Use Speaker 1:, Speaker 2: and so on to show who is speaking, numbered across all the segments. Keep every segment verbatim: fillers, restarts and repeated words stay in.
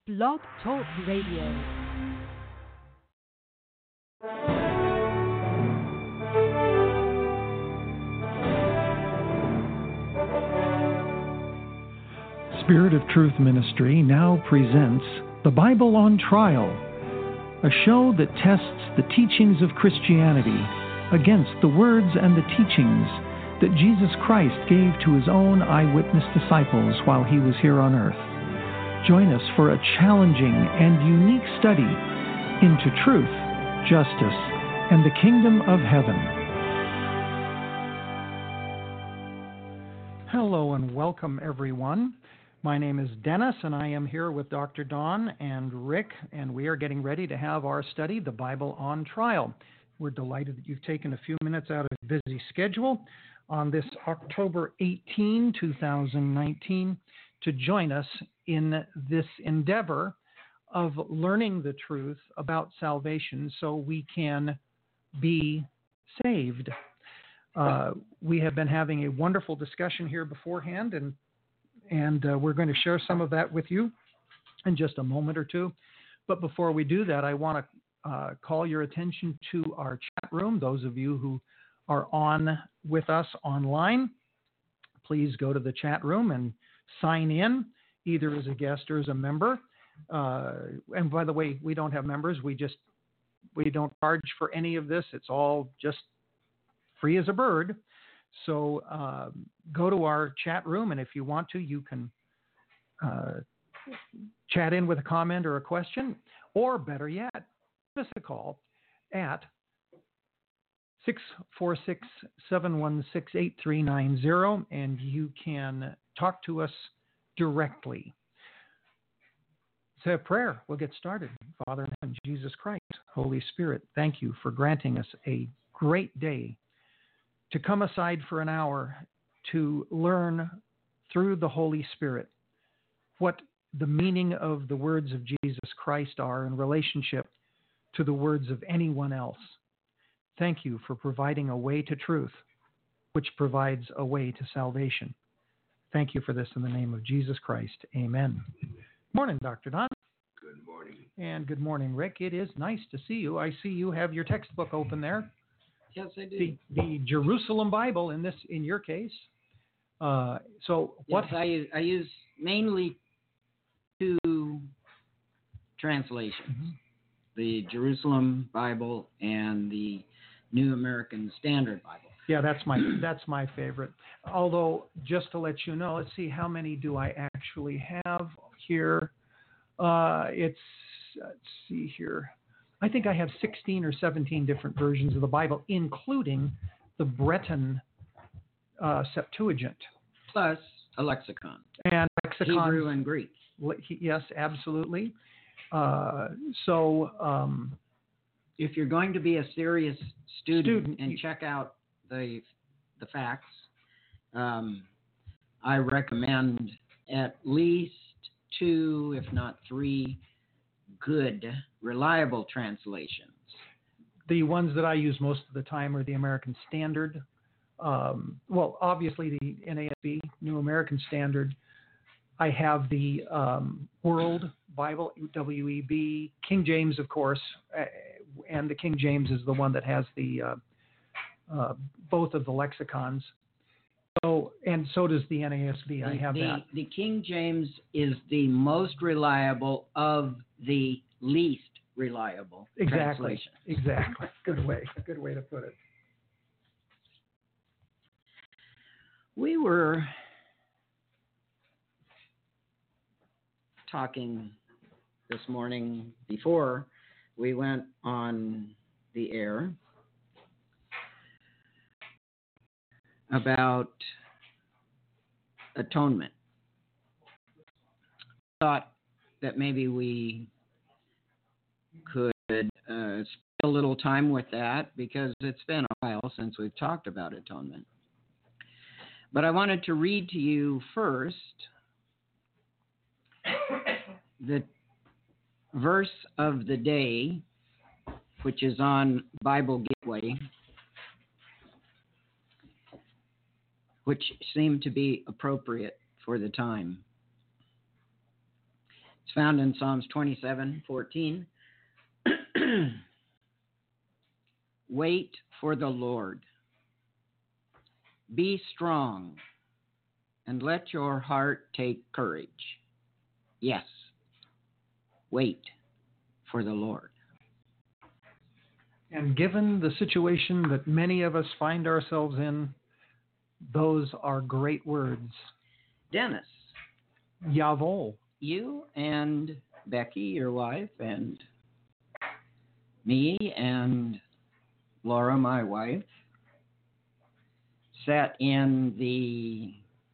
Speaker 1: Blog Talk Radio.
Speaker 2: Spirit of Truth Ministry now presents The Bible on Trial, a show that tests the teachings of Christianity against the words and the teachings that Jesus Christ gave to his own eyewitness disciples while he was here on earth. Join us for a challenging and unique study into truth, justice, and the kingdom of heaven. Hello and welcome, everyone. My name is Dennis, and I am here with Doctor Don and Rick, and we are getting ready to have our study, The Bible on Trial. We're delighted that you've taken a few minutes out of your busy schedule on this October eighteenth, twenty nineteen to join us in this endeavor of learning the truth about salvation so we can be saved. Uh, we have been having a wonderful discussion here beforehand, and and uh, we're going to share some of that with you in just a moment or two. But before we do that, I want to uh, call your attention to our chat room. Those of you who are on with us online, please go to the chat room and sign in, either as a guest or as a member. Uh, and by the way, we don't have members. We just, we don't charge for any of this. It's all just free as a bird. So uh, go to our chat room, and if you want to, you can uh, chat in with a comment or a question, or better yet, give us a call at six four six, seven one six, eight three nine zero, and you can talk to us directly. Say a prayer. We'll get started. Father in Jesus Christ, Holy Spirit, thank you for granting us a great day to come aside for an hour to learn through the Holy Spirit what the meaning of the words of Jesus Christ are in relationship to the words of anyone else. Thank you for providing a way to truth, which provides a way to salvation. Thank you for this in the name of Jesus Christ. Amen. Morning, Doctor Don.
Speaker 3: Good morning.
Speaker 2: And good morning, Rick. It is nice to see you. I see you have your textbook open there.
Speaker 3: Yes, I do.
Speaker 2: The, the Jerusalem Bible in this, in your case. Uh, so what?
Speaker 3: Yes, I use, I use mainly two translations:
Speaker 2: Mm-hmm.
Speaker 3: the Jerusalem Bible and the New American Standard Bible.
Speaker 2: Yeah, that's my that's my favorite. Although, just to let you know, let's see, how many do I actually have here? Uh, it's let's see here. I think I have sixteen or seventeen different versions of the Bible, including the Breton uh, Septuagint.
Speaker 3: Plus a lexicon.
Speaker 2: And lexicon.
Speaker 3: Hebrew and Greek.
Speaker 2: Yes, absolutely. Uh, so... Um,
Speaker 3: if you're going to be a serious student,
Speaker 2: student
Speaker 3: and
Speaker 2: you,
Speaker 3: check out the the facts, um, I recommend at least two, if not three, good, reliable translations.
Speaker 2: The ones that I use most of the time are the American Standard. Um, well, obviously the N A S B, New American Standard. I have the um, World Bible, W E B, King James, of course, uh, and the King James is the one that has the uh, uh, both of the lexicons. So, and so does the N A S B.
Speaker 3: The,
Speaker 2: I have
Speaker 3: the,
Speaker 2: that.
Speaker 3: The King James is the most reliable of the least reliable
Speaker 2: Exactly.
Speaker 3: translations.
Speaker 2: Exactly. Good way. Good way to put it.
Speaker 3: We were talking this morning before we went on the air about atonement. Thought that maybe we could uh, spend a little time with that because it's been a while since we've talked about atonement. But I wanted to read to you first the verse of the day, which is on Bible Gateway, which seemed to be appropriate for the time. It's found in Psalms twenty-seven fourteen. Wait for the Lord. Be strong, and let your heart take courage. Yes, wait for the Lord.
Speaker 2: And given the situation that many of us find ourselves in, those are great words.
Speaker 3: Dennis,
Speaker 2: Jawohl.
Speaker 3: you and Becky, your wife, and me and Laura, my wife, sat in the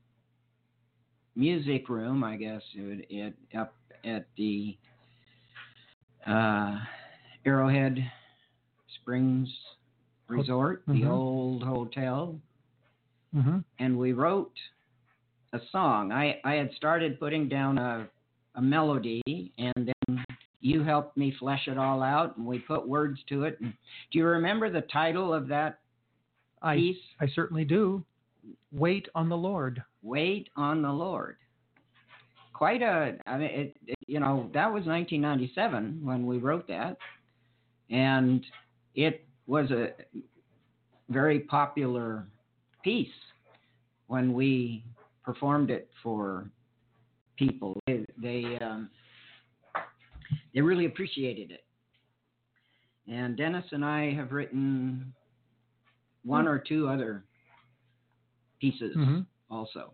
Speaker 3: music room, I guess, it, it, up at the uh, Arrowhead Springs Resort,
Speaker 2: mm-hmm.
Speaker 3: the old hotel,
Speaker 2: mm-hmm.
Speaker 3: and we wrote a song. I, I had started putting down a, a melody, and then you helped me flesh it all out, and we put words to it. And do you remember the title of that
Speaker 2: I,
Speaker 3: piece?
Speaker 2: I certainly do. Wait on the Lord.
Speaker 3: Wait on the Lord. Quite a, I mean, it, it, you know, that was nineteen ninety-seven when we wrote that, and it was a very popular piece when we performed it for people. They they, um, they really appreciated it. And Dennis and I have written one or two other pieces
Speaker 2: mm-hmm.
Speaker 3: also.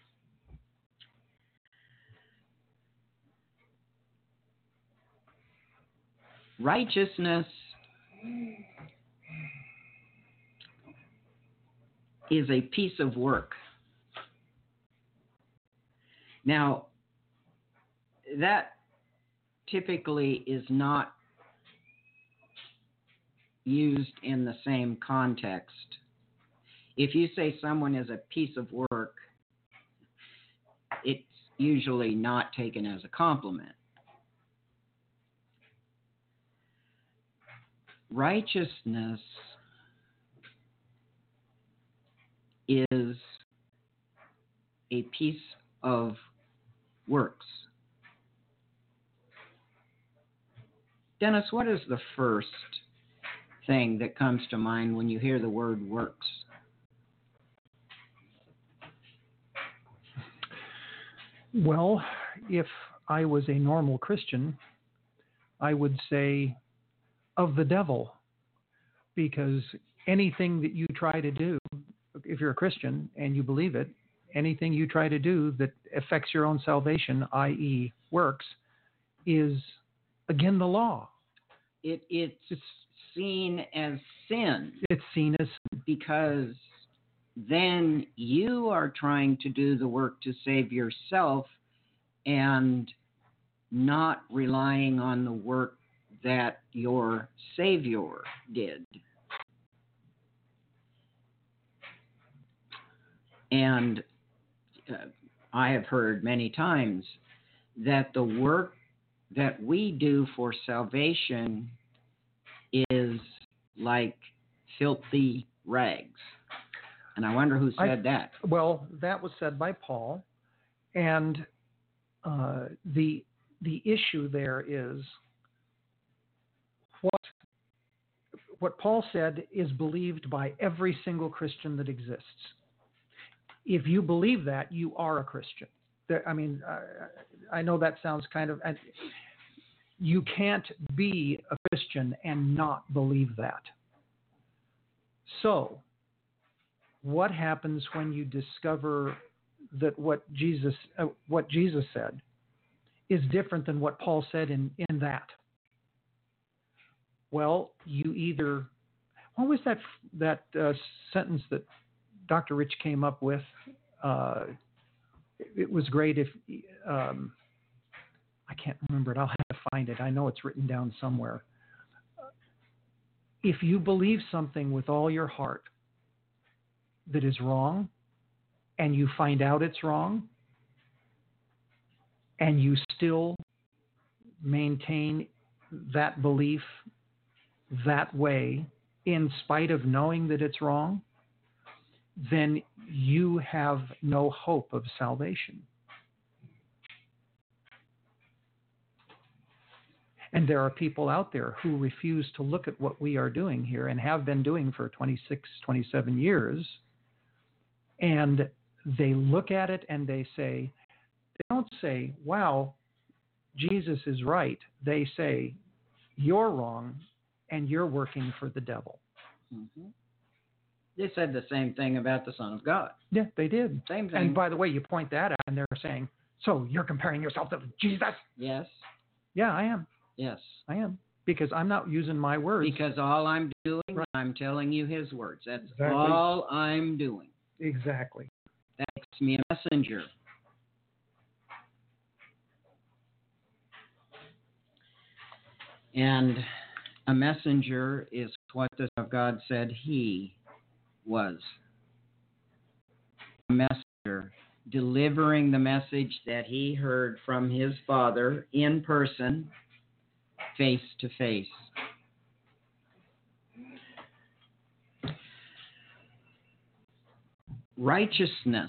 Speaker 3: Righteousness is a piece of work. Now, that typically is not used in the same context. If you say someone is a piece of work, it's usually not taken as a compliment. Righteousness is a piece of works. Dennis, what is the first thing that comes to mind when you hear the word works?
Speaker 2: Well, if I was a normal Christian, I would say of the devil, because anything that you try to do, if you're a Christian and you believe it, anything you try to do that affects your own salvation, that is works, is again the law.
Speaker 3: It, it's, it's seen as sin.
Speaker 2: It's seen as sin.
Speaker 3: Because then you are trying to do the work to save yourself and not relying on the work that your Savior did. And uh, I have heard many times that the work that we do for salvation is like filthy rags. And I wonder who said
Speaker 2: I,
Speaker 3: that.
Speaker 2: Well, that was said by Paul. And uh, the the issue there is what what Paul said is believed by every single Christian that exists. If you believe that, you are a Christian. There, I mean, uh, I know that sounds kind of... You can't be a Christian and not believe that. So, what happens when you discover that what Jesus uh, what Jesus said is different than what Paul said in, in that? Well, you either... What was that that uh, sentence that Doctor Rich came up with? Uh, it was great if... Um, I can't remember it. I'll have to find it. I know it's written down somewhere. If you believe something with all your heart that is wrong, and you find out it's wrong, and you still maintain that belief that way in spite of knowing that it's wrong, then you have no hope of salvation. And there are people out there who refuse to look at what we are doing here and have been doing for twenty-six, twenty-seven years. And they look at it and they say, they don't say, wow, Jesus is right. They say, you're wrong and you're working for the devil.
Speaker 3: Mm-hmm. They said the same thing about the Son of God.
Speaker 2: Yeah, they did.
Speaker 3: Same thing.
Speaker 2: And by the way, you point that out and they're saying, so you're comparing yourself to Jesus?
Speaker 3: Yes.
Speaker 2: Yeah, I am.
Speaker 3: Yes.
Speaker 2: I am. Because I'm not using my words.
Speaker 3: Because all I'm doing,
Speaker 2: Right.
Speaker 3: I'm telling you his words. That's
Speaker 2: Exactly.
Speaker 3: all I'm doing.
Speaker 2: Exactly.
Speaker 3: That makes me a messenger. And a messenger is what the Son of God said he was. A messenger, delivering the message that he heard from his Father in person, face to face. Righteousness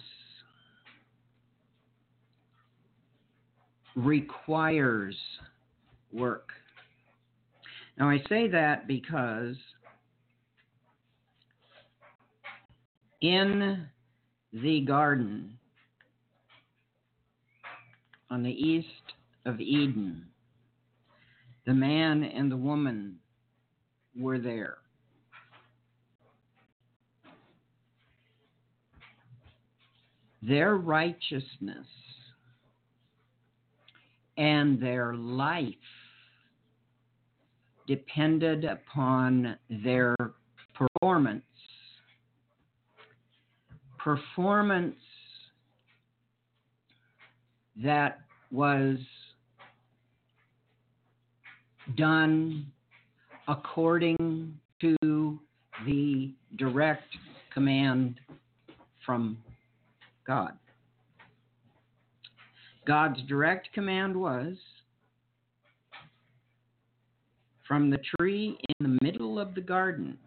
Speaker 3: requires work. Now, I say that because in the garden on the east of Eden, the man and the woman were there. Their righteousness and their life depended upon their performance. Performance that was done according to the direct command from God. God's direct command was, from the tree in the middle of the garden,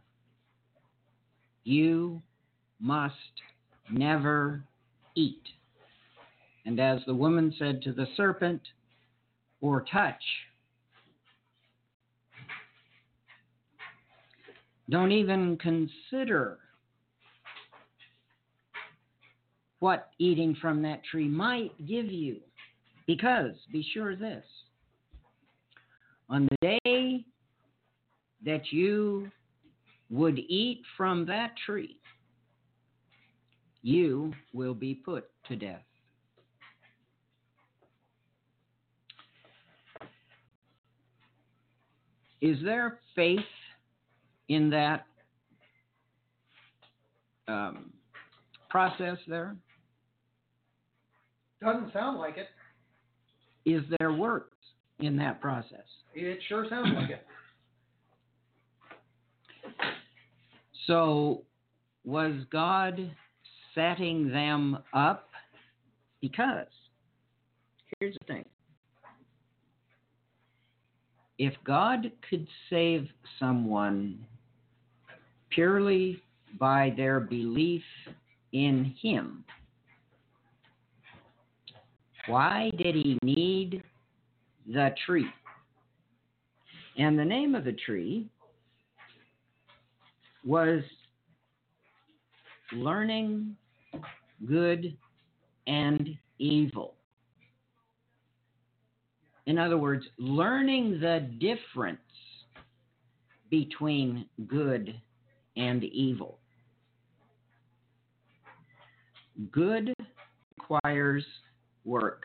Speaker 3: you must never eat. And as the woman said to the serpent, or touch, don't even consider what eating from that tree might give you. Because, be sure of this, on the day that you would eat from that tree, you will be put to death. Is there faith in that um, process there?
Speaker 2: Doesn't sound like it.
Speaker 3: Is there works in that process?
Speaker 2: It sure sounds like it.
Speaker 3: So, was God setting them up? Because, here's the thing. If God could save someone purely by their belief in Him, why did He need the tree? And the name of the tree was learning good and evil. In other words, learning the difference between good and evil. Good requires work.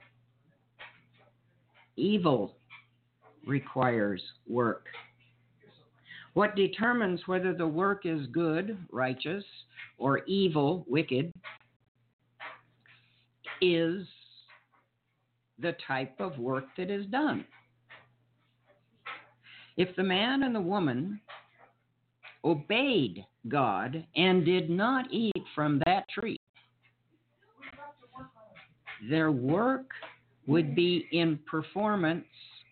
Speaker 3: Evil requires work. What determines whether the work is good, righteous, or evil, wicked, is the type of work that is done. If the man and the woman obeyed God and did not eat from that tree, their work would be in performance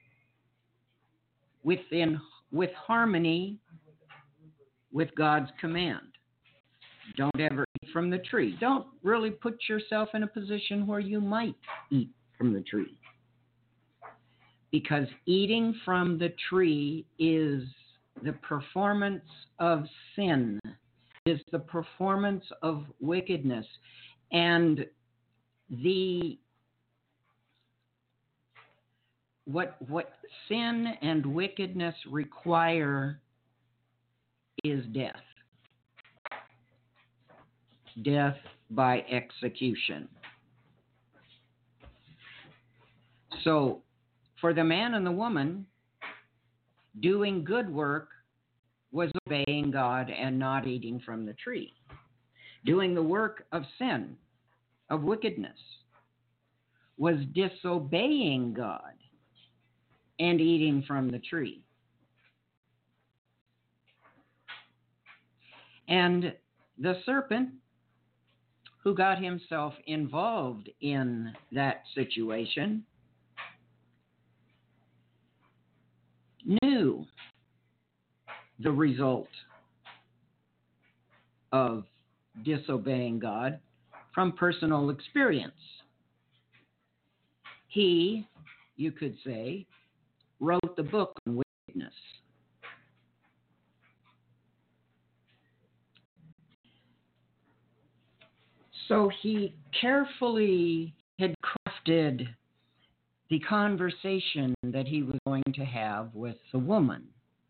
Speaker 3: within with harmony with God's command. Don't ever eat from the tree. Don't really put yourself in a position where you might eat from the tree. because eating from the tree is the performance of sin, is the performance of wickedness. And the what what sin and wickedness require is death. Death by execution. So, for the man and the woman, doing good work was obeying God and not eating from the tree. Doing the work of sin, of wickedness, was disobeying God and eating from the tree. And the serpent, who got himself involved in that situation, knew the result of disobeying God from personal experience. He, you could say, wrote the book on wickedness. So he carefully had crafted the conversation that he was going to have with the woman.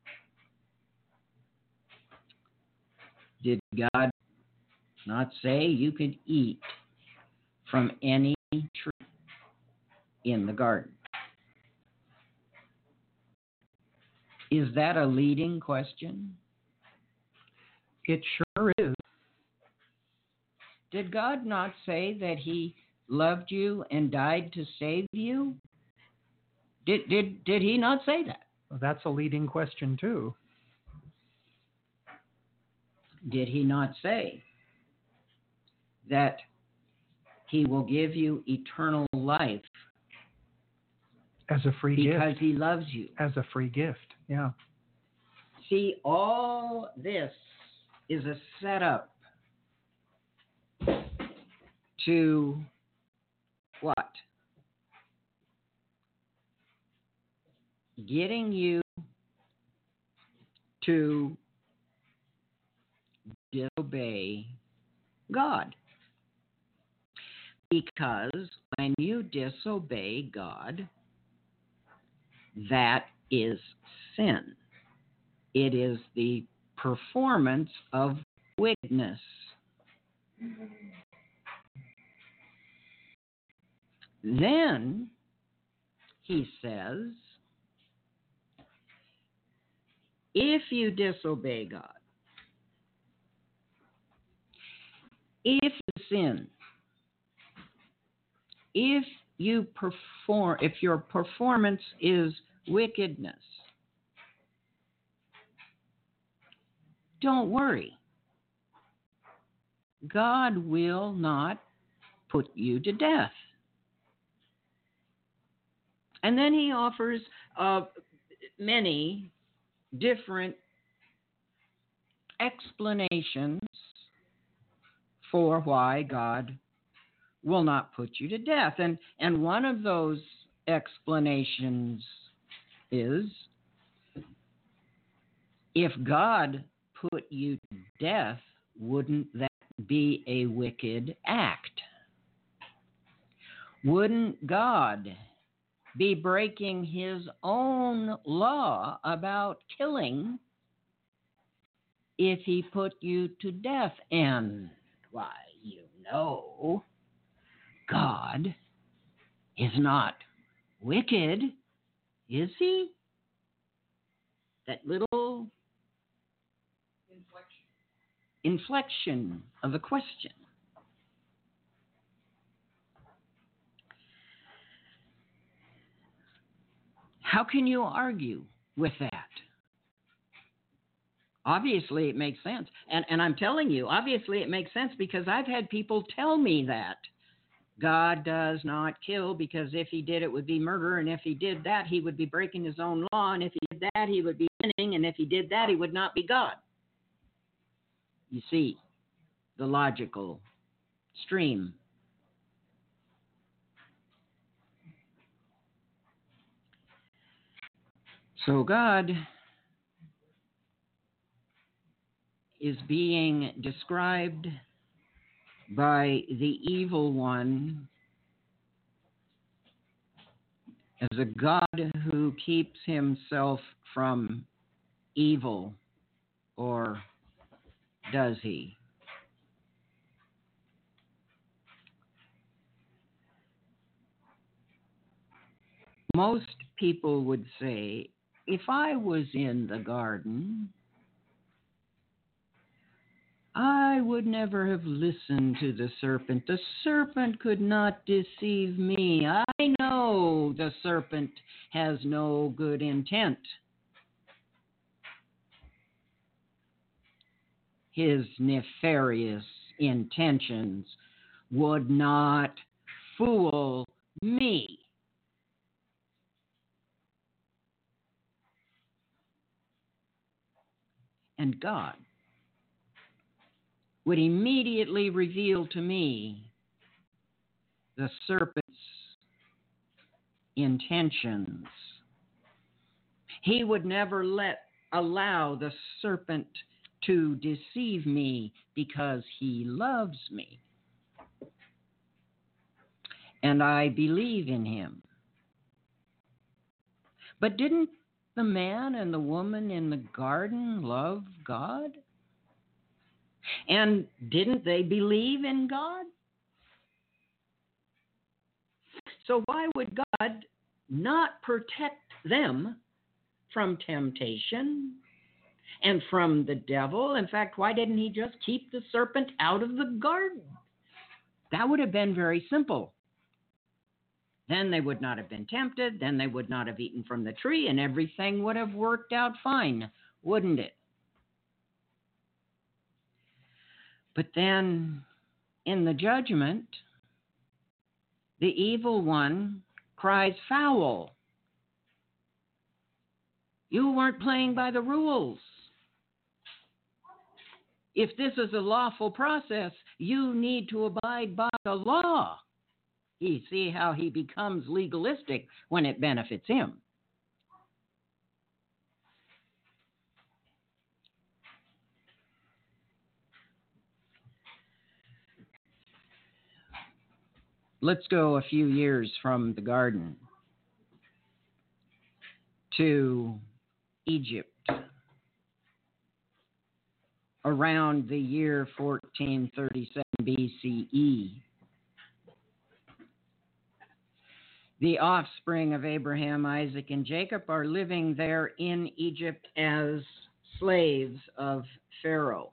Speaker 3: Did God not say you could eat from any tree in the garden? Is that a leading question?
Speaker 2: It sure is.
Speaker 3: Did God not say that he loved you and died to save you? Did, did, did he not say that?
Speaker 2: Well, that's a leading question, too.
Speaker 3: Did he not say that he will give you eternal life
Speaker 2: as a free gift?
Speaker 3: Because he loves you.
Speaker 2: As a free gift, yeah.
Speaker 3: See, all this is a setup to what? Getting you to disobey God. Because when you disobey God, that is sin. It is the performance of wickedness. Then he says, if you disobey God, if you sin, if you perform, if your performance is wickedness, don't worry. God will not put you to death. And then he offers uh, many different explanations for why God will not put you to death. And, and one of those explanations is, if God put you to death, wouldn't that be a wicked act? Wouldn't God be breaking his own law about killing if he put you to death? And why, you know, God is not wicked, is he? That little inflection, inflection of the question. How can you argue with that? Obviously, it makes sense. And, and I'm telling you, obviously, it makes sense because I've had people tell me that God does not kill because if he did, it would be murder. And if he did that, he would be breaking his own law. And if he did that, he would be sinning. And if he did that, he would not be God. You see the logical stream. So God is being described by the evil one as a God who keeps himself from evil, or does he? Most people would say, if I was in the garden, I would never have listened to the serpent. The serpent could not deceive me. I know the serpent has no good intent. His nefarious intentions would not fool me. And God would immediately reveal to me the serpent's intentions. He would never let allow the serpent to deceive me because he loves me. And I believe in him. But didn't the man and the woman in the garden love God? And didn't they believe in God? So why would God not protect them from temptation and from the devil? In fact, why didn't he just keep the serpent out of the garden? That would have been very simple. Then they would not have been tempted. Then they would not have eaten from the tree, and everything would have worked out fine, wouldn't it? But then in the judgment, the evil one cries foul. You weren't playing by the rules. If this is a lawful process, you need to abide by the law. You see how he becomes legalistic when it benefits him. Let's go a few years from the garden to Egypt around the year fourteen thirty-seven B C E. The offspring of Abraham, Isaac, and Jacob are living there in Egypt as slaves of Pharaoh.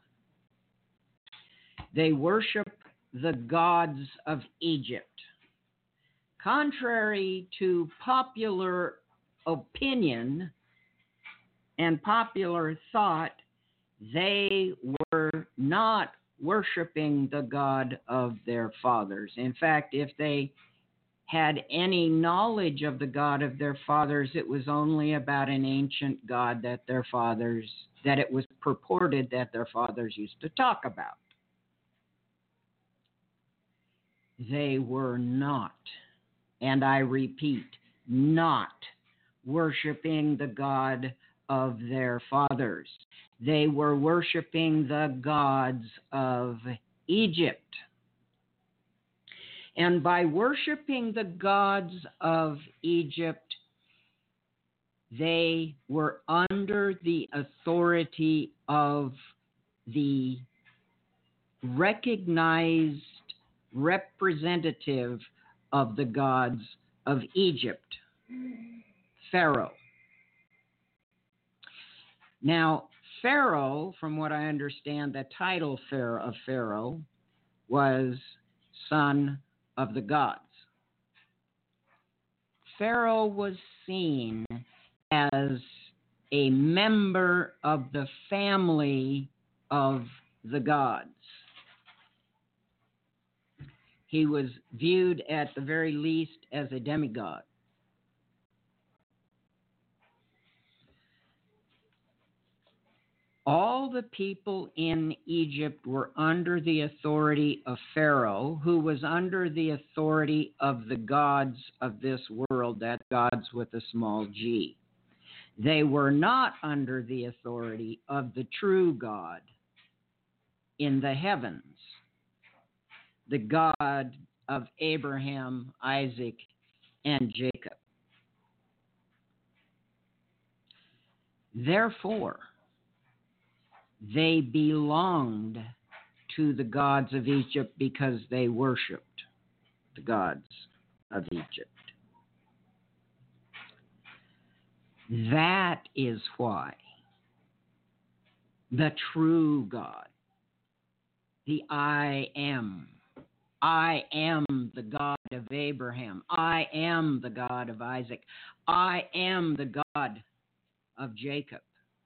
Speaker 3: They worship the gods of Egypt. Contrary to popular opinion and popular thought, they were not worshiping the God of their fathers. In fact, if they had any knowledge of the God of their fathers, it was only about an ancient God that their fathers, that it was purported that their fathers used to talk about. They were not, and I repeat, not worshiping the God of their fathers. They were worshiping the gods of Egypt. And by worshiping the gods of Egypt, they were under the authority of the recognized representative of the gods of Egypt, Pharaoh. Now, Pharaoh, from what I understand, the title Pharaoh of Pharaoh was son of the gods. Pharaoh was seen as a member of the family of the gods. He was viewed at the very least as a demigod. All the people in Egypt were under the authority of Pharaoh, who was under the authority of the gods of this world, that gods with a small g. They were not under the authority of the true God in the heavens, the God of Abraham, Isaac, and Jacob. Therefore, they belonged to the gods of Egypt because they worshipped the gods of Egypt. That is why the true God, the I am, I am the God of Abraham, I am the God of Isaac, I am the God of Jacob,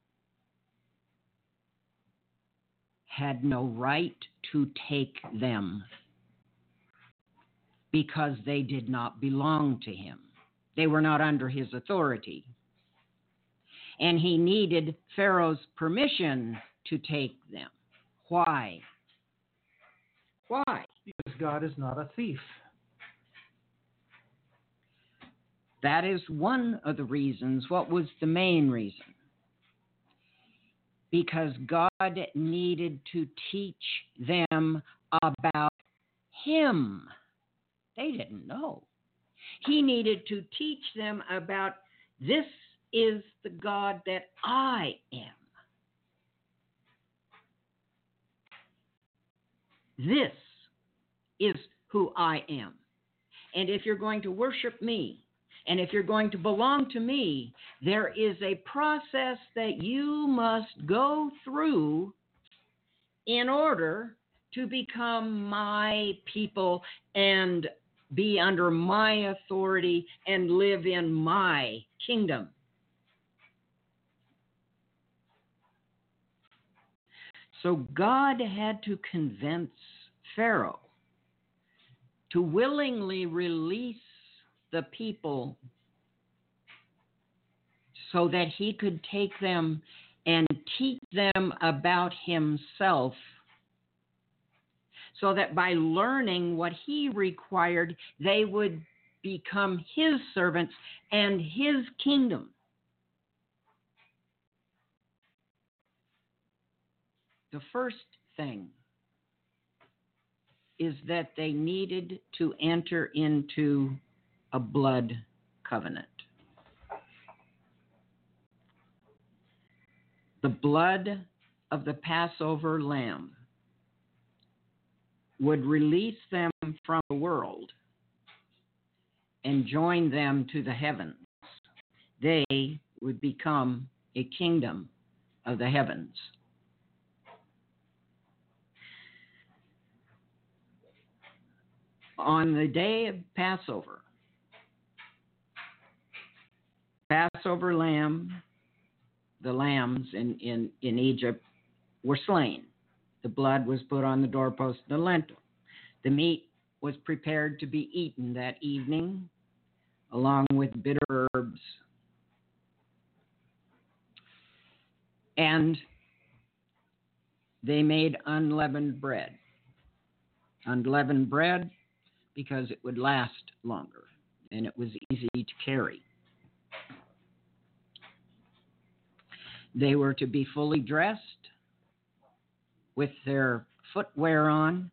Speaker 3: had no right to take them because they did not belong to him. They were not under his authority. And he needed Pharaoh's permission to take them. Why? Why?
Speaker 2: Because God is not a thief.
Speaker 3: That is one of the reasons. What was the main reason? Because God needed to teach them about him. They didn't know. He needed to teach them about this is the God that I am. This is who I am. And if you're going to worship me, and if you're going to belong to me, there is a process that you must go through in order to become my people and be under my authority and live in my kingdom. So God had to convince Pharaoh to willingly release the people so that he could take them and teach them about himself, so that by learning what he required, they would become his servants and his kingdom. The first thing is that they needed to enter into a blood covenant. The blood of the Passover lamb would release them from the world and join them to the heavens. They would become a kingdom of the heavens. On the day of Passover, Passover lamb, the lambs in, in, in Egypt were slain. The blood was put on the doorpost of the lintel. The meat was prepared to be eaten that evening, along with bitter herbs. And they made unleavened bread. Unleavened bread because it would last longer and it was easy to carry. They were to be fully dressed with their footwear on,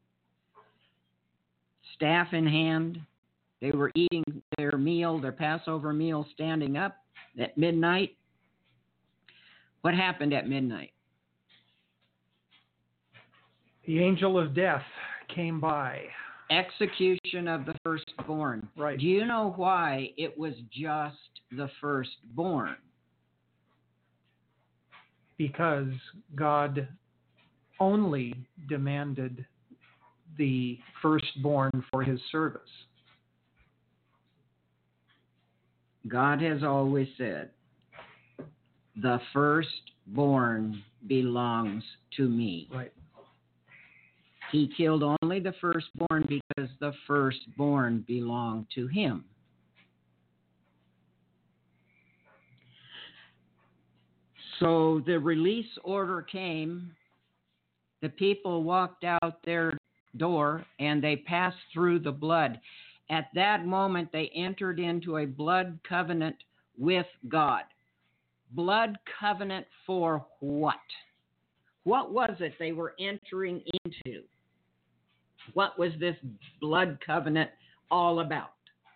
Speaker 3: staff in hand. They were eating their meal, their Passover meal, standing up at midnight. What happened at midnight?
Speaker 2: The angel of death came by.
Speaker 3: Execution of the firstborn.
Speaker 2: Right.
Speaker 3: Do you know why it was just the firstborn?
Speaker 2: Because God only demanded the firstborn for his service.
Speaker 3: God has always said, the firstborn belongs to me.
Speaker 2: Right.
Speaker 3: He killed only the firstborn because the firstborn belonged to him. So the release order came. The people walked out their door and they passed through the blood. At that moment, they entered into a blood covenant with God. blood covenant for what? What was it they were entering into? What was this blood covenant all about?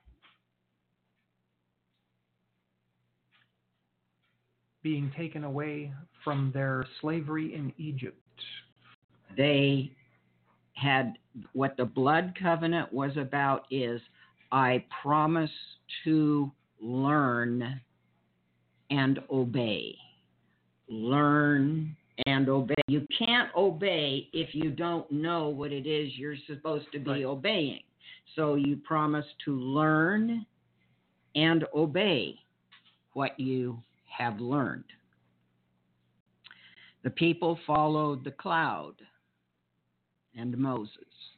Speaker 2: Being taken away from their slavery in Egypt.
Speaker 3: They had, what the blood covenant was about is, I promise to learn and obey. Learn and obey. You can't obey if you don't know what it is you're supposed to be
Speaker 2: Right.
Speaker 3: obeying. So you promise to learn and obey what you have learned. The people followed the cloud and Moses.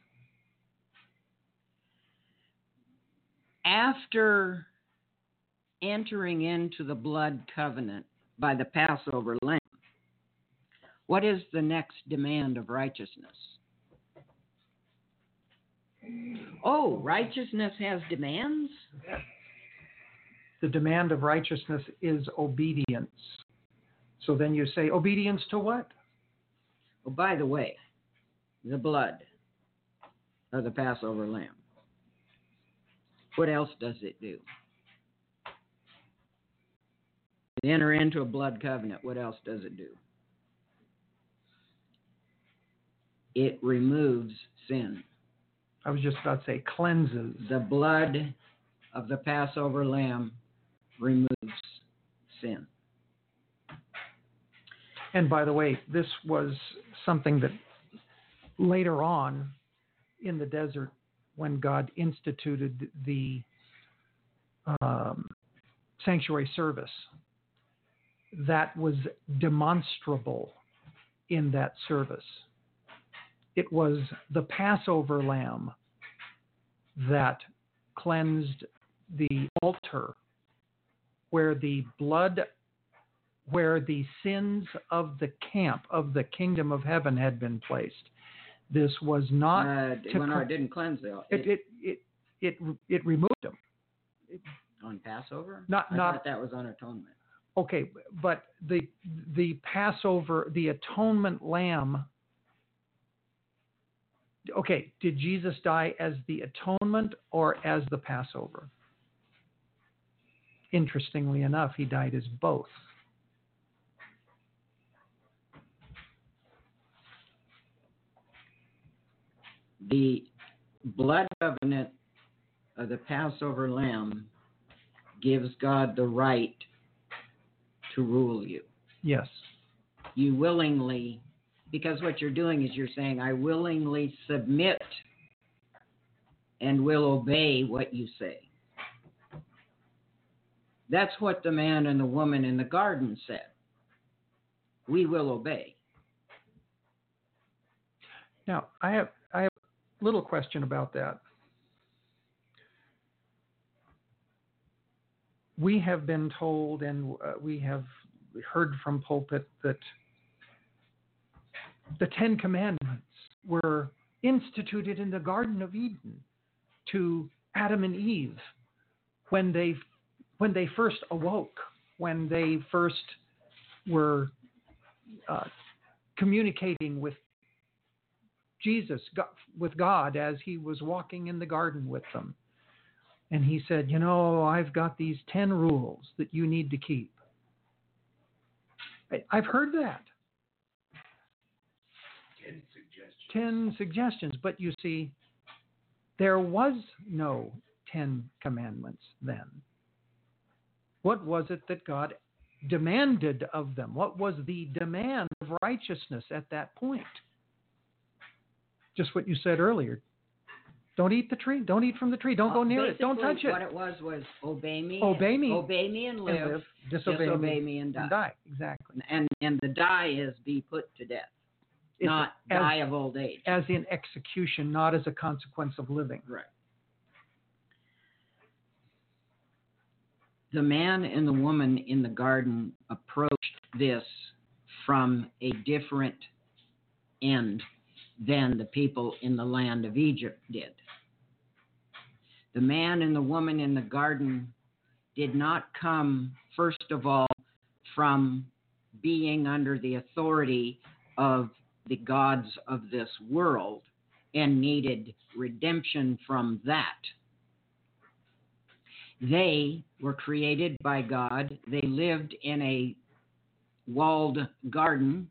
Speaker 3: After entering into the blood covenant by the Passover lamb, what is the next demand of righteousness? Oh, righteousness has demands?
Speaker 2: The demand of righteousness is obedience. So then you say, obedience to what?
Speaker 3: Oh, by the way, the blood of the Passover lamb. What else does it do? To enter into a blood covenant, what else does it do? It removes sin.
Speaker 2: I was just about to say cleanses.
Speaker 3: The blood of the Passover lamb removes sin.
Speaker 2: And by the way, this was something that later on in the desert, when God instituted the um, sanctuary service, that was demonstrable in that service. It was the Passover lamb that cleansed the altar where the blood, where the sins of the camp, of the kingdom of heaven had been placed. This was not
Speaker 3: Uh,
Speaker 2: to
Speaker 3: well, no,
Speaker 2: cl-
Speaker 3: it didn't cleanse the
Speaker 2: it, it, it, it, it removed them.
Speaker 3: on Passover.
Speaker 2: Not-
Speaker 3: I
Speaker 2: not-
Speaker 3: thought that was on atonement.
Speaker 2: Okay, but the the Passover, the atonement lamb. Okay, did Jesus die as the atonement or as the Passover? Interestingly enough, he died as both.
Speaker 3: The blood covenant of the Passover lamb gives God the right to rule you.
Speaker 2: Yes.
Speaker 3: You willingly, because what you're doing is you're saying, I willingly submit and will obey what you say. That's what the man and the woman in the garden said. We will obey.
Speaker 2: Now, I have I have a little question about that. We have been told, and uh, we have heard from pulpit, that the Ten Commandments were instituted in the Garden of Eden to Adam and Eve when they when they first awoke, when they first were uh, communicating with Jesus, with God, as he was walking in the garden with them. And he said, you know, I've got these ten rules that you need to keep. I, I've heard that.
Speaker 4: Ten suggestions.
Speaker 2: Ten suggestions. But you see, there was no Ten Commandments then. What was it that God demanded of them? What was the demand of righteousness at that point? Just what you said earlier. Don't eat the tree. Don't eat from the tree. Don't go near it. Don't touch
Speaker 3: Basically,
Speaker 2: it.
Speaker 3: What it was was obey me.
Speaker 2: Obey me.
Speaker 3: Obey me and live.
Speaker 2: And live. Disobey,
Speaker 3: disobey
Speaker 2: me,
Speaker 3: me and die.
Speaker 2: and die. Exactly.
Speaker 3: And and the die is be put to death,
Speaker 2: It's
Speaker 3: not
Speaker 2: as,
Speaker 3: die of old age.
Speaker 2: as in execution, not as a consequence of living.
Speaker 3: Right. The man and the woman in the garden approached this from a different end than the people in the land of Egypt did. The man and the woman in the garden did not come, first of all, from being under the authority of the gods of this world and needed redemption from that. They were created by God. They lived in a walled garden.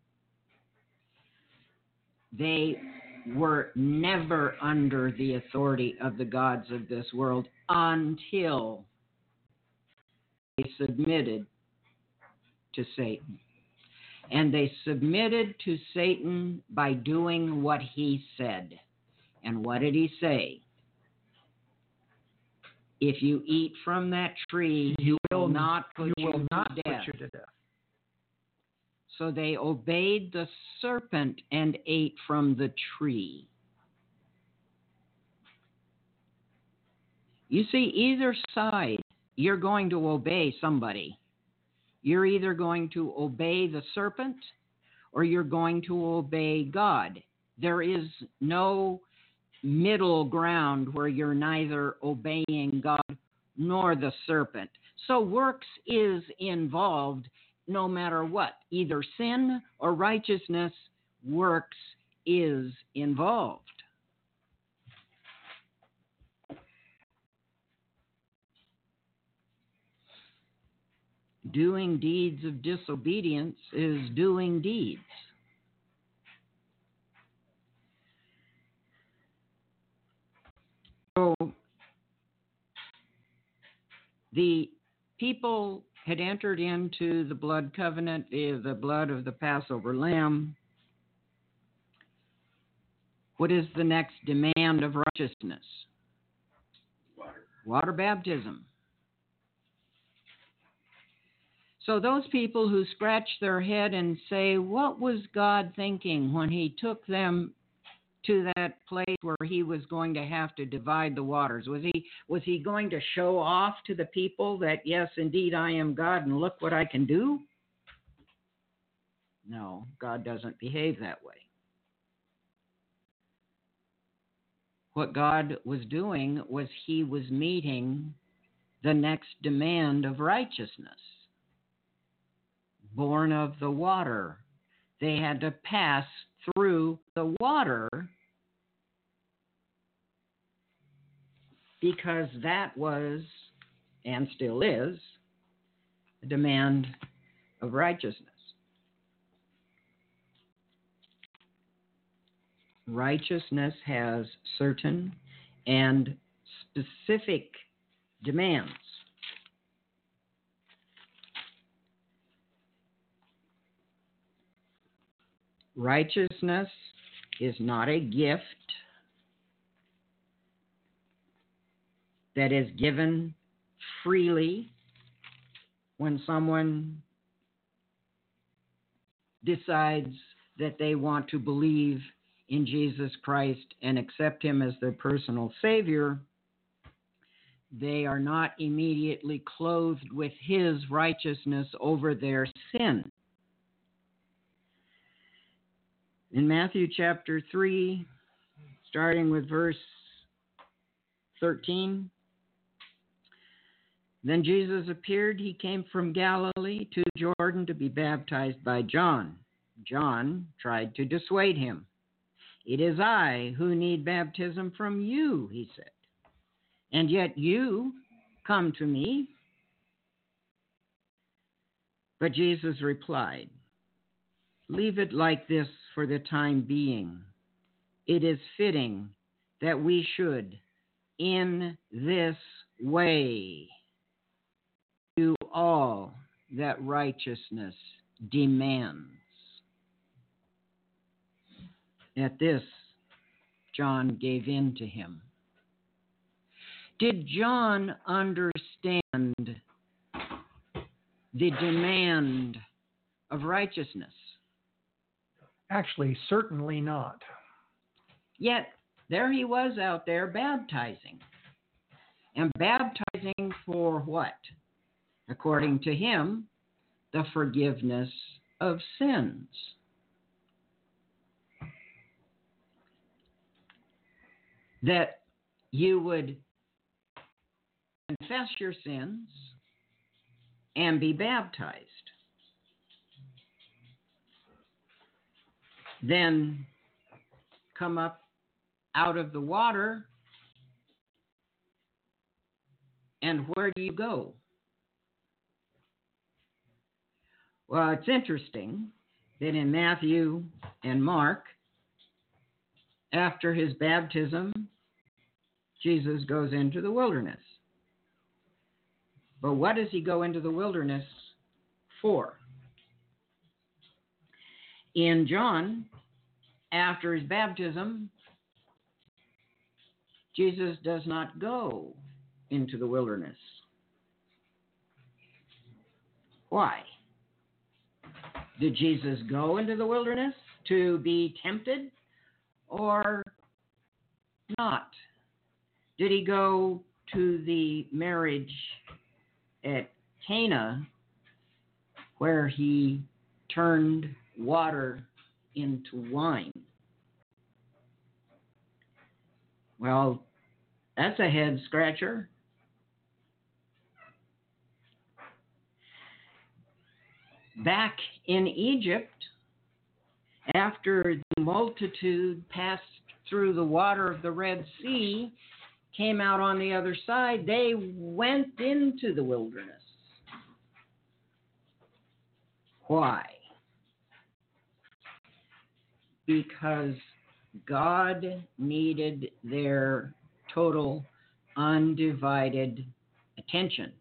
Speaker 3: They were never under the authority of the gods of this world until they submitted to Satan. And they submitted to Satan by doing what he said. And what did he say? If you eat from that tree,
Speaker 2: You
Speaker 3: he will
Speaker 2: will
Speaker 3: not put
Speaker 2: you
Speaker 3: you
Speaker 2: will
Speaker 3: to
Speaker 2: not
Speaker 3: death.
Speaker 2: put you to death.
Speaker 3: So they obeyed the serpent and ate from the tree. You see, either side, you're going to obey somebody. You're either going to obey the serpent or you're going to obey God. There is no middle ground where you're neither obeying God nor the serpent. So works is involved no matter what. Either sin or righteousness, works is involved. Doing deeds of disobedience is doing deeds. So the people had entered into the blood covenant, the blood of the Passover lamb. What is the next demand of righteousness? Water. Water baptism. So those people who scratch their head and say, what was God thinking when he took them to that place where he was going to have to divide the waters? Was he was he going to show off to the people that, yes, indeed, I am God and look what I can do? No, God doesn't behave that way. What God was doing was he was meeting the next demand of righteousness. Born of the water. They had to pass through the water because that was, and still is, a demand of righteousness. Righteousness has certain and specific demands. Righteousness is not a gift that is given freely when someone decides that they want to believe in Jesus Christ and accept him as their personal Savior. They are not immediately clothed with his righteousness over their sin. In Matthew chapter three, starting with verse thirteen, then Jesus appeared. He came from Galilee to Jordan to be baptized by John. John tried to dissuade him. It is I who need baptism from you, he said. And yet you come to me. But Jesus replied, leave it like this for the time being. It is fitting that we should, in this way, do all that righteousness demands. At this, John gave in to him. Did John understand the demand of righteousness?
Speaker 2: Actually, certainly not.
Speaker 3: Yet, there he was out there baptizing. And baptizing for what? According to him, the forgiveness of sins. That you would confess your sins and be baptized. then come up out of the water, and where do you go? Well, it's interesting that in Matthew and Mark, after his baptism, Jesus goes into the wilderness. But what does he go into the wilderness for? In John, after his baptism, Jesus does not go into the wilderness. Why? Did Jesus go into the wilderness to be tempted or not? Did he go to the marriage at Cana where he turned water into wine? Well, that's a head scratcher. Back in Egypt, after the multitude passed through the water of the Red Sea, came out on the other side, they went into the wilderness. Why? Because God needed their total, undivided attention.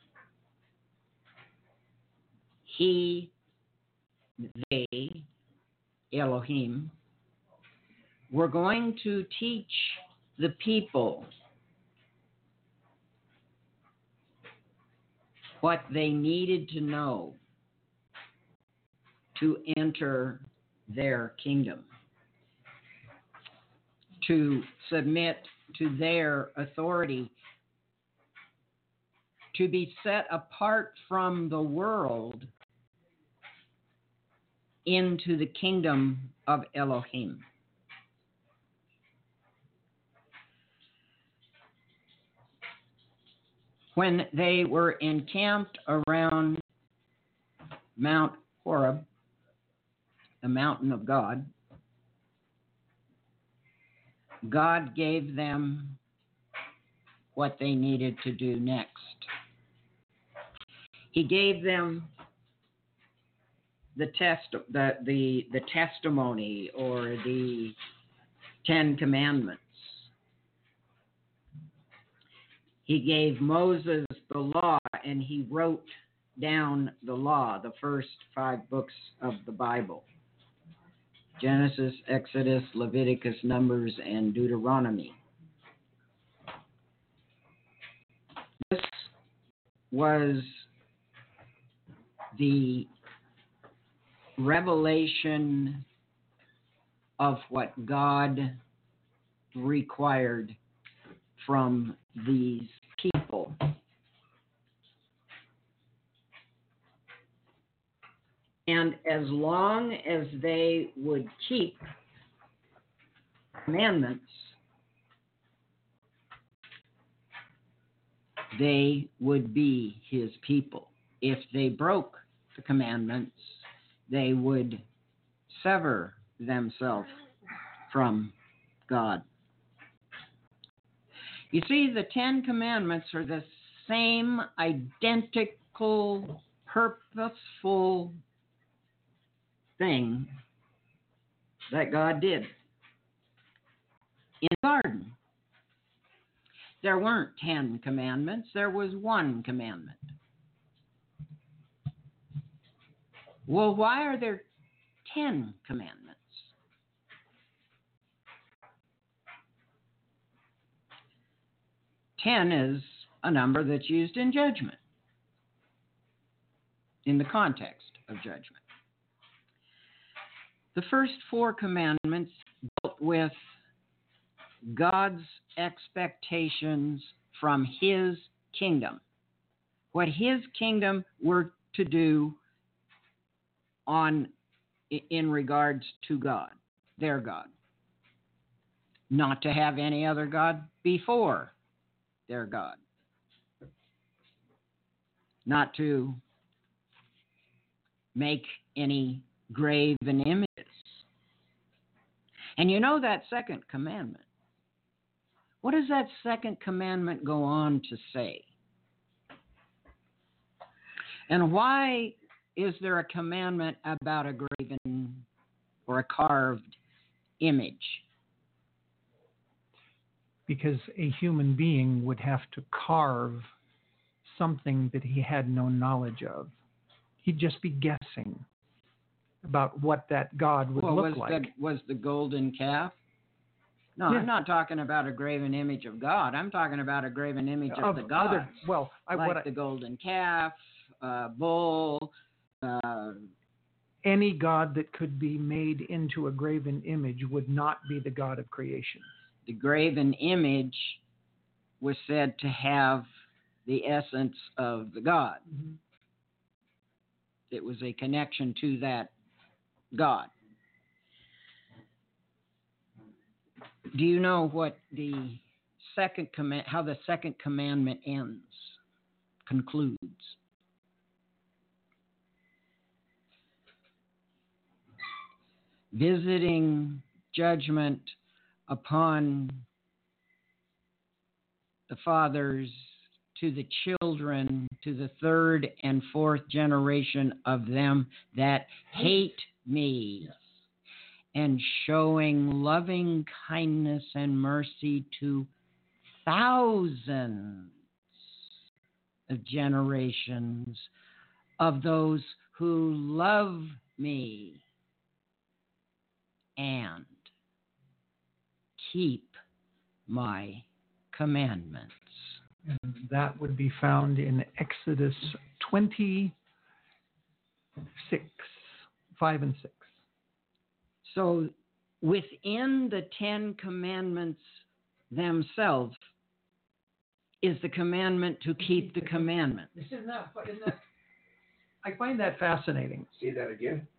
Speaker 3: He, they, Elohim, were going to teach the people what they needed to know to enter their kingdom, to submit to their authority, to be set apart from the world into the kingdom of Elohim. When they were encamped around Mount Horeb, the mountain of God, God gave them what they needed to do next. He gave them the test, the, the, the testimony or the Ten Commandments. He gave Moses the law, and he wrote down the law, the first five books of the Bible: Genesis, Exodus, Leviticus, Numbers, and Deuteronomy. This was the revelation of what God required from these people. And as long as they would keep commandments, they would be his people. If they broke the commandments, they would sever themselves from God. You see, the Ten Commandments are the same identical, purposeful thing that God did in the garden. There weren't ten commandments, there was one commandment. Well, why are there ten commandments? Ten is a number that's used in judgment, in the context of judgment. The first four commandments dealt with God's expectations from his kingdom, what his kingdom were to do on in regards to God, their God. Not to have any other God before their God. Not to make any graven images And you know that second commandment. What does that second commandment go on to say? And why is there a commandment about a graven or a carved image?
Speaker 2: Because a human being would have to carve something that he had no knowledge of. He'd just be guessing about what that God would
Speaker 3: well,
Speaker 2: look
Speaker 3: was
Speaker 2: like.
Speaker 3: The, was the golden calf? No,
Speaker 2: Yeah.
Speaker 3: I'm not talking about a graven image of God. I'm talking about a graven image of,
Speaker 2: Of
Speaker 3: the gods.
Speaker 2: other- well, I,
Speaker 3: like
Speaker 2: what I,
Speaker 3: the golden calf, uh, bull, uh,
Speaker 2: any God that could be made into a graven image would not be the God of creation.
Speaker 3: the graven image was said to have the essence of the God.
Speaker 2: Mm-hmm.
Speaker 3: It was a connection to that God. Do you know what the second command, how the second commandment ends, concludes? Visiting judgment upon the fathers to the children, to the third and fourth generation of them that hate me. Yes. And showing loving kindness and mercy to thousands of generations of those who love me and keep my commandments.
Speaker 2: And that would be found in Exodus twenty-six, five and six.
Speaker 3: So within the Ten Commandments themselves is the commandment to keep the commandments.
Speaker 2: Isn't that, isn't that, I find that fascinating.
Speaker 4: Say that again.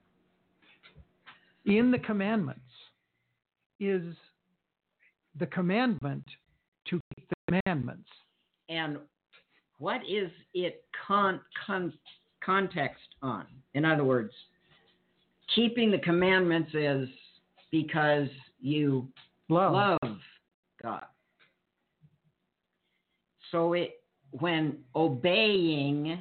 Speaker 2: In the commandments is the commandment to keep the commandments.
Speaker 3: And what is it con, con, context on? In other words, keeping the commandments is because you
Speaker 2: Love.
Speaker 3: love God. So it, when obeying,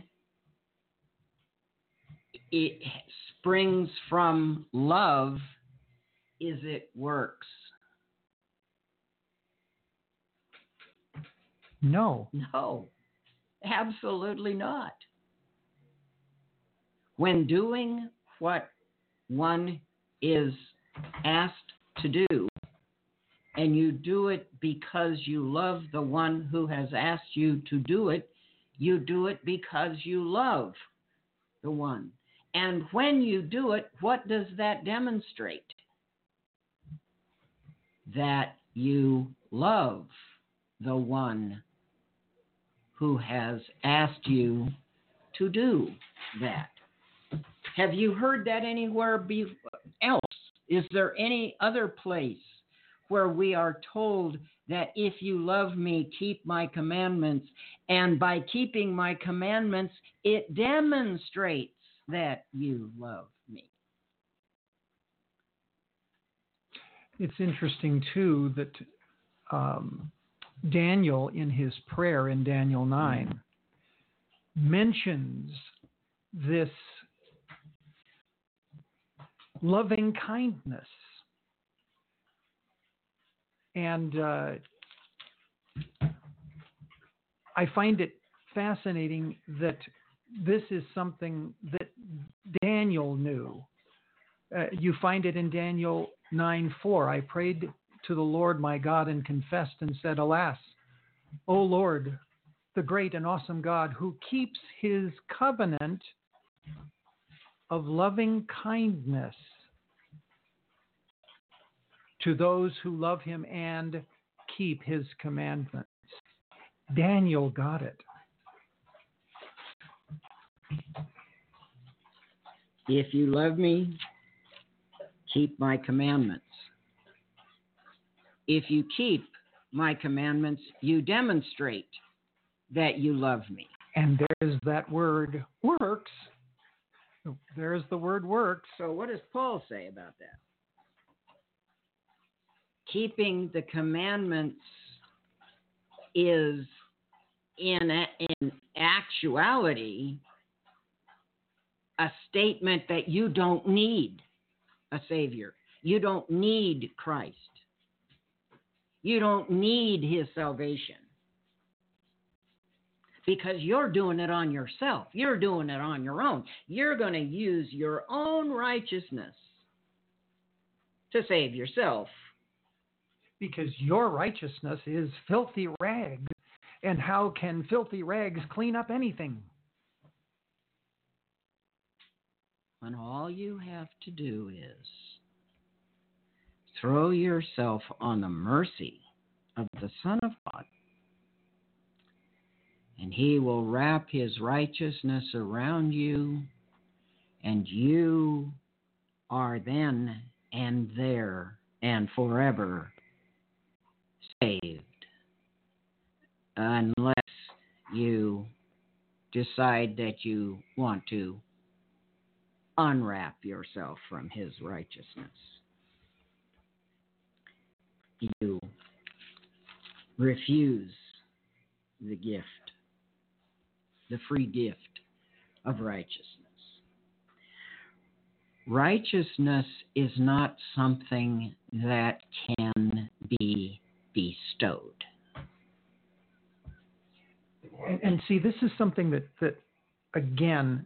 Speaker 3: it springs from love, is it works?
Speaker 2: No.
Speaker 3: No, absolutely not. When doing what one is asked to do, and you do it because you love the one who has asked you to do it, you do it because you love the one. And when you do it, what does that demonstrate? That you love the one who has asked you to do that. Have you heard that anywhere be- else? Is there any other place where we are told that if you love me, keep my commandments, and by keeping my commandments, it demonstrates that you love me?
Speaker 2: It's interesting, too, that um, Daniel, in his prayer in Daniel nine, mentions this loving kindness. And uh, I find it fascinating that this is something that Daniel knew. Uh, you find it in Daniel nine four. I prayed to the Lord my God and confessed and said, alas, O Lord, the great and awesome God who keeps his covenant of loving kindness to those who love him and keep his commandments. Daniel got it.
Speaker 3: If you love me, keep my commandments. If you keep my commandments, you demonstrate that you love me.
Speaker 2: And there's that word, works. There's the word works.
Speaker 3: So what does Paul say about that? Keeping the commandments is in, in actuality a statement that you don't need a Savior. You don't need Christ. You don't need His salvation. Because you're doing it on yourself. You're doing it on your own. You're going to use your own righteousness to save yourself.
Speaker 2: Because your righteousness is filthy rags. And how can filthy rags clean up anything?
Speaker 3: When all you have to do is throw yourself on the mercy of the Son of God, and He will wrap His righteousness around you, and you are then and there and forever saved, unless you decide that you want to unwrap yourself from His righteousness. You refuse the gift, the free gift of righteousness. Righteousness is not something that can be bestowed.
Speaker 2: And, and see, this is something that, that, again,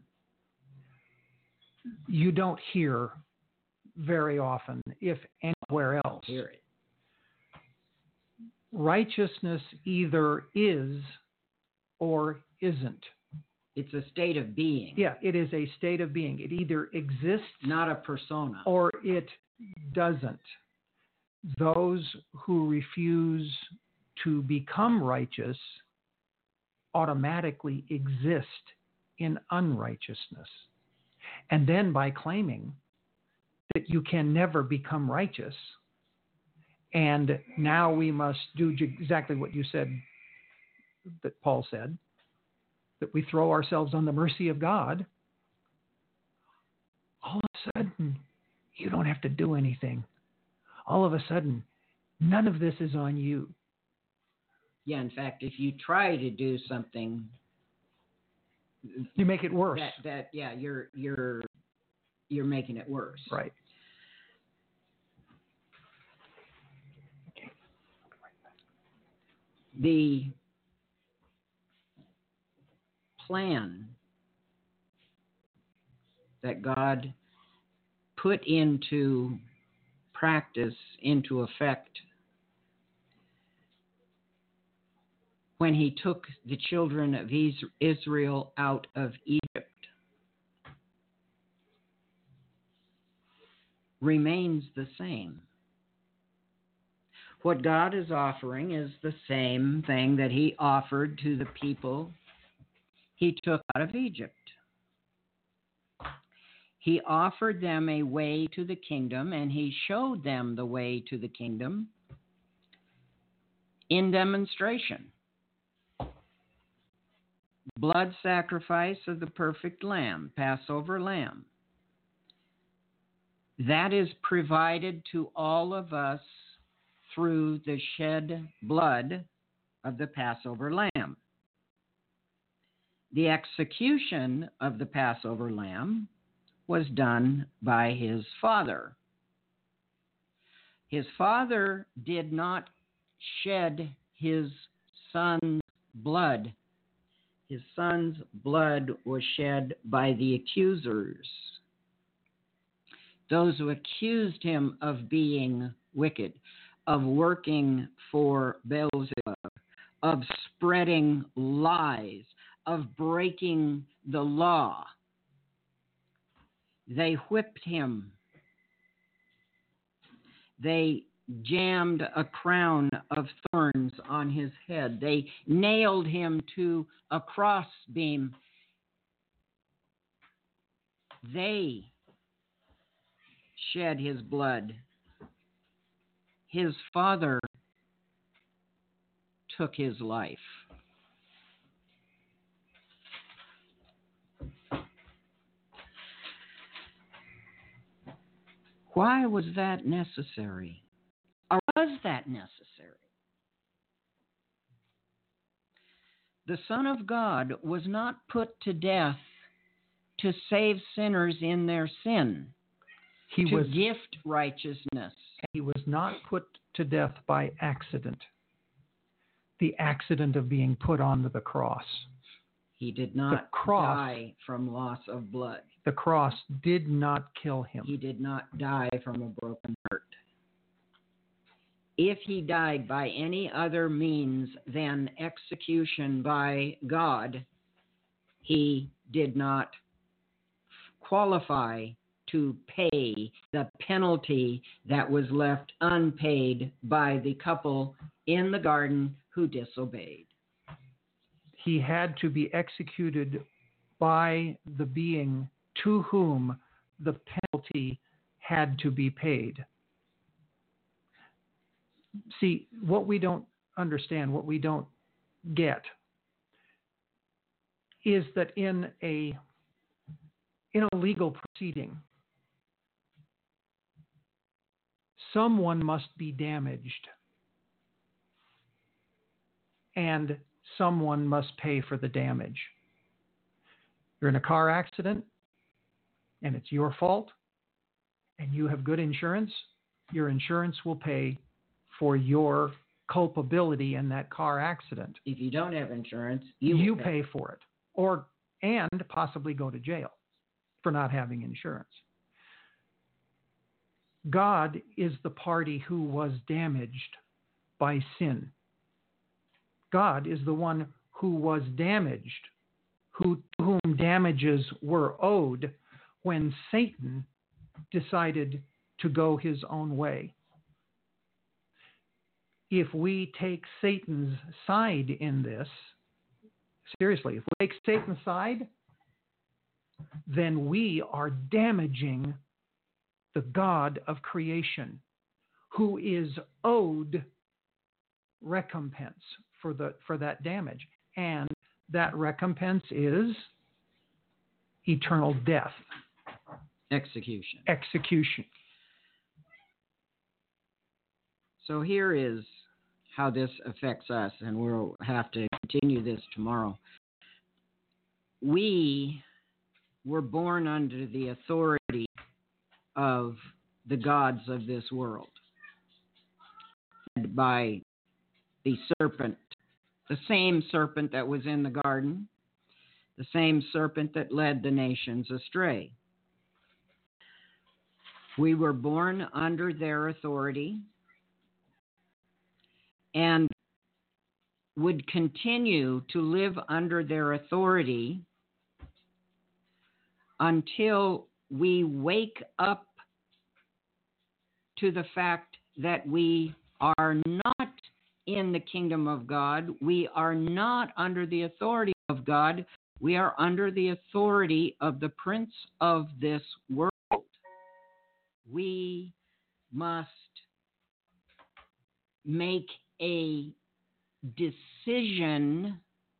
Speaker 2: you don't hear very often, if anywhere else.
Speaker 3: Hear it.
Speaker 2: Righteousness either is or isn't.
Speaker 3: It's a state of being.
Speaker 2: Yeah, it is a state of being. It either exists,
Speaker 3: not a persona,
Speaker 2: or it doesn't. Those who refuse to become righteous automatically exist in unrighteousness. And then by claiming that you can never become righteous, and now we must do exactly what you said, that Paul said, that we throw ourselves on the mercy of God, all of a sudden, you don't have to do anything. All of a sudden, none of this is on you.
Speaker 3: Yeah, in fact, if you try to do something,
Speaker 2: you make it worse.
Speaker 3: That, that yeah, you're you're you're making it worse.
Speaker 2: Right.
Speaker 3: The plan that God put into practice, into effect, when He took the children of Israel out of Egypt, remains the same. What God is offering is the same thing that He offered to the people He took out of Egypt. He offered them a way to the kingdom, and He showed them the way to the kingdom in demonstration. Blood sacrifice of the perfect lamb, Passover lamb. That is provided to all of us through the shed blood of the Passover lamb. The execution of the Passover lamb was done by His Father. His Father did not shed His Son's blood. His Son's blood was shed by the accusers, those who accused Him of being wicked, of working for Beelzebub, of spreading lies, of breaking the law. They whipped Him. They jammed a crown of thorns on His head. They nailed Him to a crossbeam. They shed His blood. His Father took His life. Why was that necessary? Our was that necessary? The Son of God was not put to death to save sinners in their sin,
Speaker 2: He
Speaker 3: to
Speaker 2: was
Speaker 3: gift righteousness.
Speaker 2: he was not put to death by accident. The accident of being put onto the cross.
Speaker 3: He did not
Speaker 2: cross-
Speaker 3: die from loss of blood.
Speaker 2: The cross did not kill him.
Speaker 3: He did not die from a broken heart. If he died by any other means than execution by God, he did not qualify to pay the penalty that was left unpaid by the couple in the garden who disobeyed.
Speaker 2: He had to be executed by the being to whom the penalty had to be paid. See, what we don't understand, what we don't get, is that in a in a legal proceeding, someone must be damaged, and someone must pay for the damage. You're in a car accident, and it's your fault, and you have good insurance, your insurance will pay for your culpability in that car accident.
Speaker 3: If you don't have insurance, you,
Speaker 2: You
Speaker 3: will
Speaker 2: pay for it, or and possibly go to jail for not having insurance. God is the party who was damaged by sin. God is the one who was damaged, who, to whom damages were owed when Satan decided to go his own way. If we take Satan's side in this, seriously, if we take Satan's side, then we are damaging the God of creation, who is owed recompense for the for that damage. And that recompense is eternal death.
Speaker 3: execution.
Speaker 2: Execution.
Speaker 3: So here is how this affects us, and we'll have to continue this tomorrow. We were born under the authority of the gods of this world, led by the serpent, the same serpent that was in the garden, the same serpent that led the nations astray. We were born under their authority and would continue to live under their authority until we wake up to the fact that we are not in the kingdom of God. We are not under the authority of God. We are under the authority of the prince of this world. We must make a decision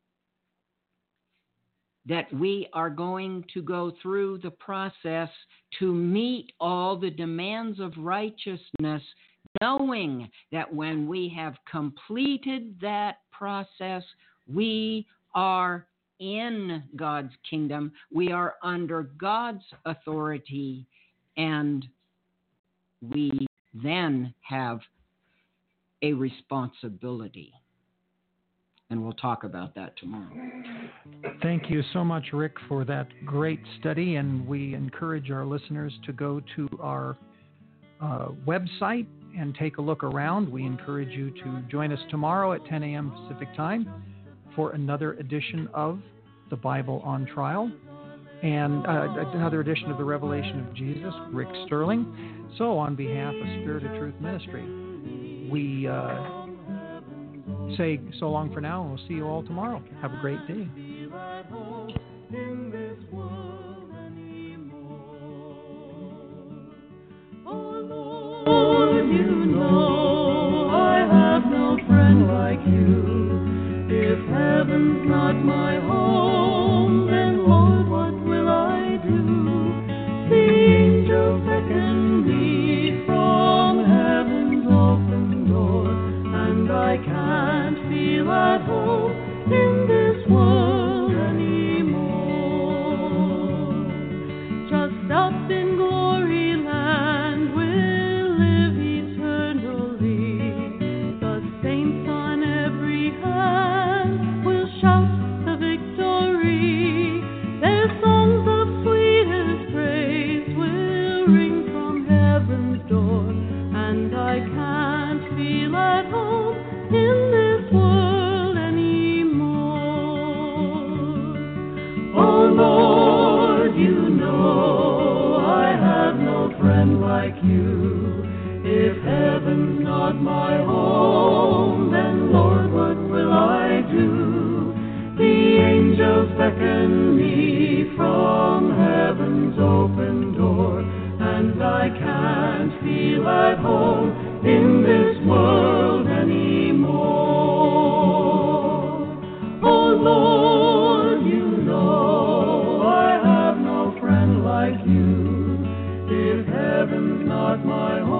Speaker 3: that we are going to go through the process to meet all the demands of righteousness, knowing that when we have completed that process, we are in God's kingdom, we are under God's authority, and we then have a responsibility. And we'll talk about that tomorrow.
Speaker 2: Thank you so much, Rick, for that great study. And we encourage our listeners to go to our uh, website and take a look around. We encourage you to join us tomorrow at ten a.m. Pacific time for another edition of the Bible on Trial and uh, another edition of the Revelation of Jesus, Rick Sterling. So on behalf of Spirit of Truth Ministry, we uh, say so long for now, and we'll see you all tomorrow. Have a great day.
Speaker 4: Lord, you know I have no friend like you. If heaven's not my home, then Lord, what will I do? The angels beckon me from heaven's open door. like you. If heaven's not my home, then Lord, what will I do? The angels beckon me from heaven's open door, and I can't feel at home in this world anymore. Oh Lord, you know I have no friend like you. If heaven's not my home,